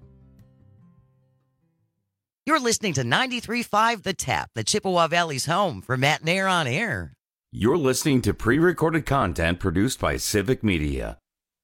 You're listening to ninety-three point five The Tap, the Chippewa Valley's home for Matt Nair on Air.
You're listening to pre-recorded content produced by Civic Media.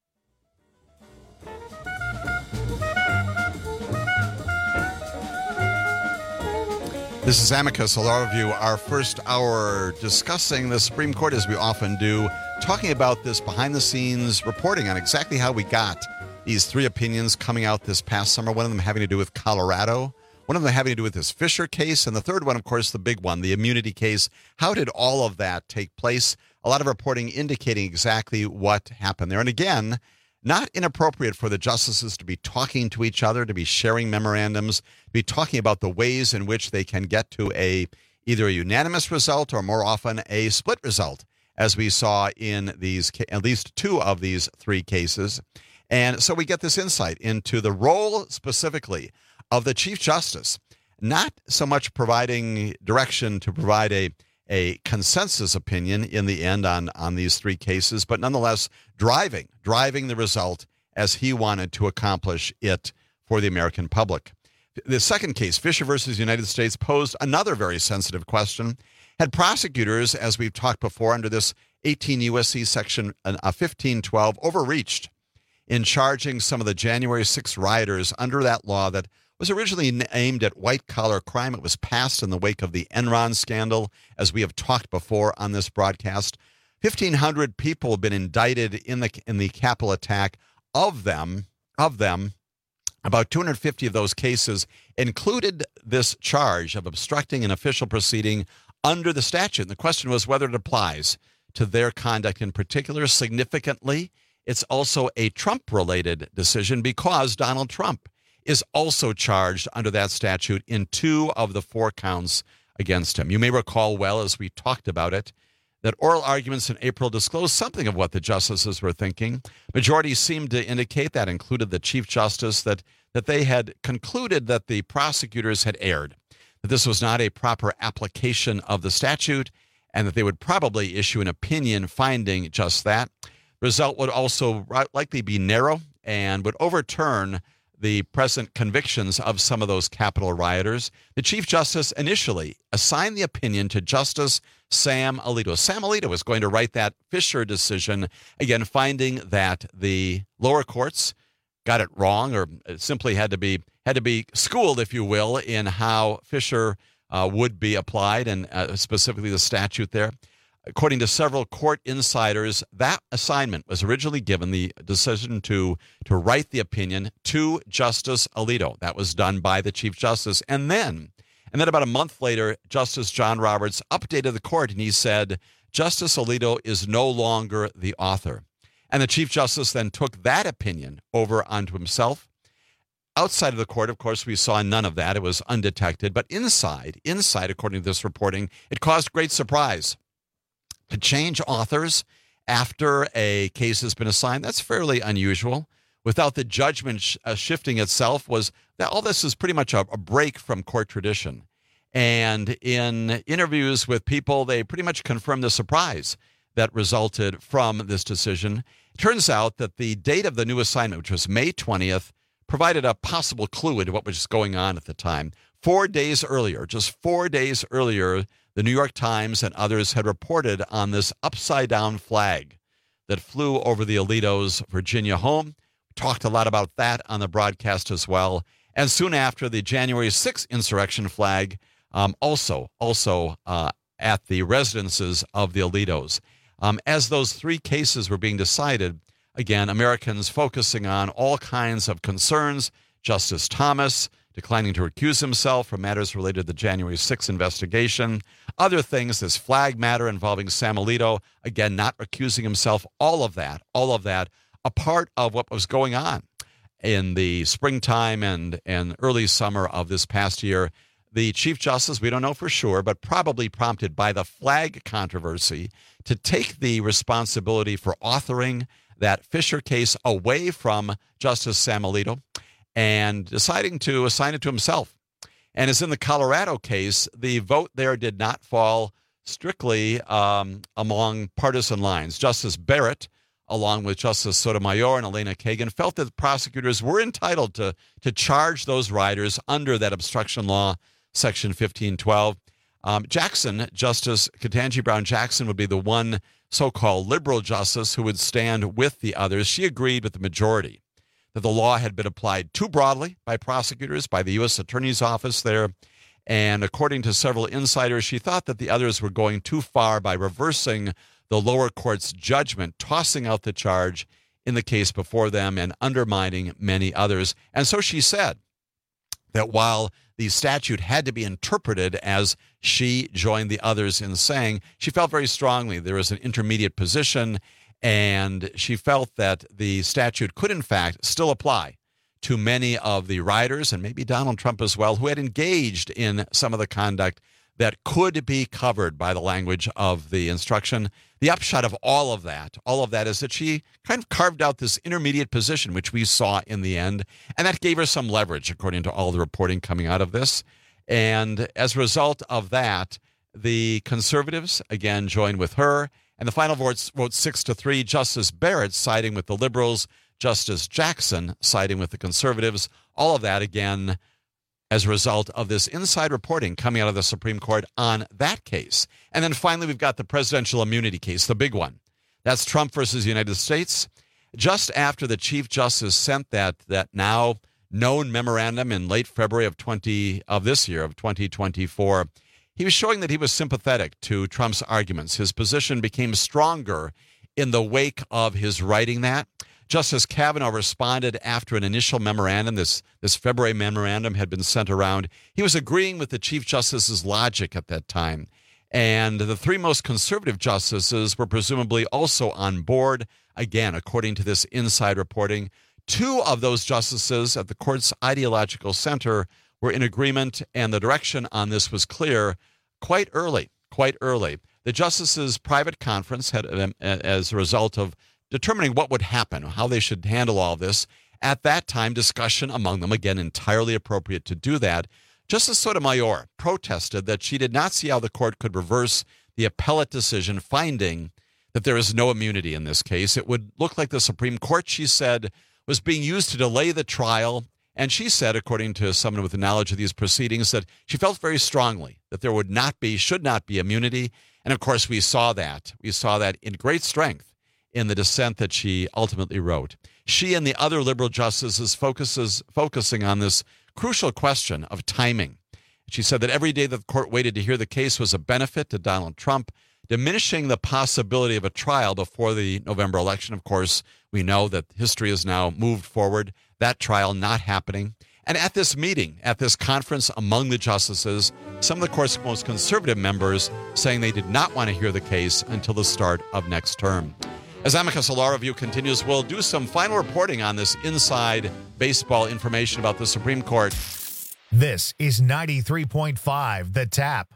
This is Amicus, a law review, our first hour discussing the Supreme Court, as we often do, talking about this behind-the-scenes reporting on exactly how we got these three opinions coming out this past summer, one of them having to do with Colorado, one of them having to do with this Fisher case, and the third one, of course, the big one, the immunity case. How did all of that take place? A lot of reporting indicating exactly what happened there. And again, not inappropriate for the justices to be talking to each other, to be sharing memorandums, to be talking about the ways in which they can get to a either a unanimous result or more often a split result, as we saw in these at least two of these three cases. And so we get this insight into the role specifically of the Chief Justice, not so much providing direction to provide a, a consensus opinion in the end on, on these three cases, but nonetheless driving, driving the result as he wanted to accomplish it for the American public. The second case, Fisher versus United States, posed another very sensitive question. Had prosecutors, as we've talked before, under this eighteen U S C section uh, fifteen twelve, overreached in charging some of the January sixth rioters under that law that was originally aimed at white-collar crime. It was passed in the wake of the Enron scandal, as we have talked before on this broadcast. fifteen hundred people have been indicted in the in the Capitol attack. Of them, of them, about two hundred fifty of those cases included this charge of obstructing an official proceeding under the statute. And the question was whether it applies to their conduct in particular. Significantly, it's also a Trump-related decision because Donald Trump is also charged under that statute in two of the four counts against him. You may recall well, as we talked about it, that oral arguments in April disclosed something of what the justices were thinking. Majority seemed to indicate that included the Chief Justice, that, that they had concluded that the prosecutors had erred, that this was not a proper application of the statute, and that they would probably issue an opinion finding just that. The result would also likely be narrow and would overturn the present convictions of some of those Capitol rioters. The Chief Justice initially assigned the opinion to Justice Sam Alito. Sam Alito was going to write that Fisher decision, again, finding that the lower courts got it wrong, or simply had to be had to be schooled, if you will, in how Fisher uh, would be applied, and uh, specifically the statute there. According to several court insiders, that assignment was originally given, the decision to, to write the opinion, to Justice Alito. That was done by the Chief Justice. And then, and then about a month later, Justice John Roberts updated the court, and he said, Justice Alito is no longer the author. And the Chief Justice then took that opinion over onto himself. Outside of the court, of course, we saw none of that. It was undetected. But inside, inside, according to this reporting, it caused great surprise. To change authors after a case has been assigned, that's fairly unusual. Without the judgment sh- uh, shifting itself, was that all this is pretty much a, a break from court tradition. And in interviews with people, they pretty much confirmed the surprise that resulted from this decision. It turns out that the date of the new assignment, which was May twentieth, provided a possible clue into what was going on at the time. Four days earlier, just four days earlier, the New York Times and others had reported on this upside-down flag that flew over the Alito's Virginia home. We talked a lot about that on the broadcast as well. And soon after, the January sixth insurrection flag um, also, also uh, at the residences of the Alitos. Um, as those three cases were being decided, again, Americans focusing on all kinds of concerns. Justice Thomas declining to recuse himself from matters related to the January sixth investigation. Other things, this flag matter involving Sam Alito, again, not recusing himself. All of that, all of that, a part of what was going on in the springtime and, and early summer of this past year. The Chief Justice, we don't know for sure, but probably prompted by the flag controversy, to take the responsibility for authoring that Fisher case away from Justice Sam Alito and deciding to assign it to himself. And as in the Colorado case, the vote there did not fall strictly um, among partisan lines. Justice Barrett, along with Justice Sotomayor and Elena Kagan, felt that the prosecutors were entitled to, to charge those riders under that obstruction law, Section fifteen twelve. Um, Jackson, Justice Ketanji Brown Jackson, would be the one so-called liberal justice who would stand with the others. She agreed with the majority that the law had been applied too broadly by prosecutors, by the U S Attorney's Office there. And according to several insiders, she thought that the others were going too far by reversing the lower court's judgment, tossing out the charge in the case before them and undermining many others. And so she said that while the statute had to be interpreted as she joined the others in saying, she felt very strongly there was an intermediate position, and she felt that the statute could, in fact, still apply to many of the riders, and maybe Donald Trump as well, who had engaged in some of the conduct that could be covered by the language of the instruction. The upshot of all of that, all of that is that she kind of carved out this intermediate position, which we saw in the end, and that gave her some leverage, according to all the reporting coming out of this. And as a result of that, the conservatives, again, joined with her, and the final vote, vote six to three, Justice Barrett siding with the liberals, Justice Jackson siding with the conservatives. All of that, again, as a result of this inside reporting coming out of the Supreme Court on that case. And then finally, we've got the presidential immunity case, the big one. That's Trump versus the United States. Just after the Chief Justice sent that that now known memorandum in late February of twenty of this year, of twenty twenty-four, he was showing that he was sympathetic to Trump's arguments. His position became stronger in the wake of his writing that. Justice Kavanaugh responded after an initial memorandum. This, this February memorandum had been sent around. He was agreeing with the Chief Justice's logic at that time. And the three most conservative justices were presumably also on board, again, according to this inside reporting. Two of those justices at the court's ideological center were in agreement, and the direction on this was clear quite early, quite early. The justices' private conference had, as a result of determining what would happen, how they should handle all this. At that time, discussion among them, again, entirely appropriate to do that. Justice Sotomayor protested that she did not see how the court could reverse the appellate decision, finding that there is no immunity in this case. It would look like the Supreme Court, she said, was being used to delay the trial. And she said, according to someone with the knowledge of these proceedings, that she felt very strongly that there would not be, should not be immunity. And of course, we saw that. We saw that in great strength in the dissent that she ultimately wrote. She and the other liberal justices focuses focusing on this crucial question of timing. She said that every day that the court waited to hear the case was a benefit to Donald Trump, diminishing the possibility of a trial before the November election. Of course, we know that history has now moved forward, that trial not happening. And at this meeting, at this conference among the justices, some of the court's most conservative members saying they did not want to hear the case until the start of next term. As Amicus Law Review continues, we'll do some final reporting on this inside baseball information about the Supreme Court.
This is ninety-three point five The Tap.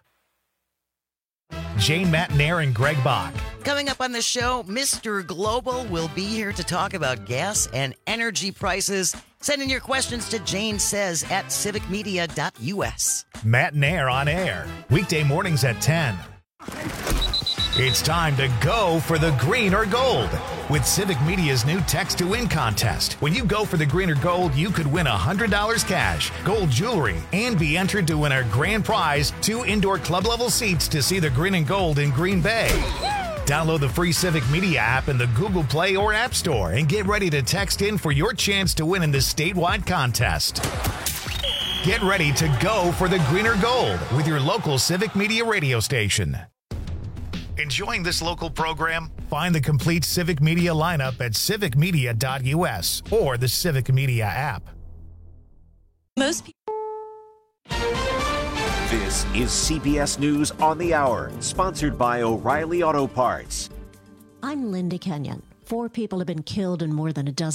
Jane Matnair and Greg Bach.
Coming up on the show, Mister Global will be here to talk about gas and energy prices. Send in your questions to Jane Says at civic media dot u s.
Matnair on air, weekday mornings at ten. It's time to go for the green or gold with Civic Media's new Text to Win contest. When you go for the green or gold, you could win one hundred dollars cash, gold jewelry, and be entered to win our grand prize, two indoor club-level seats to see the green and gold in Green Bay. Download the free Civic Media app in the Google Play or App Store and get ready to text in for your chance to win in this statewide contest. Get ready to go for the greener gold with your local Civic Media radio station. Enjoying this local program? Find the complete Civic Media lineup at civic media dot u s or the Civic Media app.
Most people.
This is C B S News on the Hour, sponsored by O'Reilly Auto Parts.
I'm Linda Kenyon. Four people have been killed and more than a dozen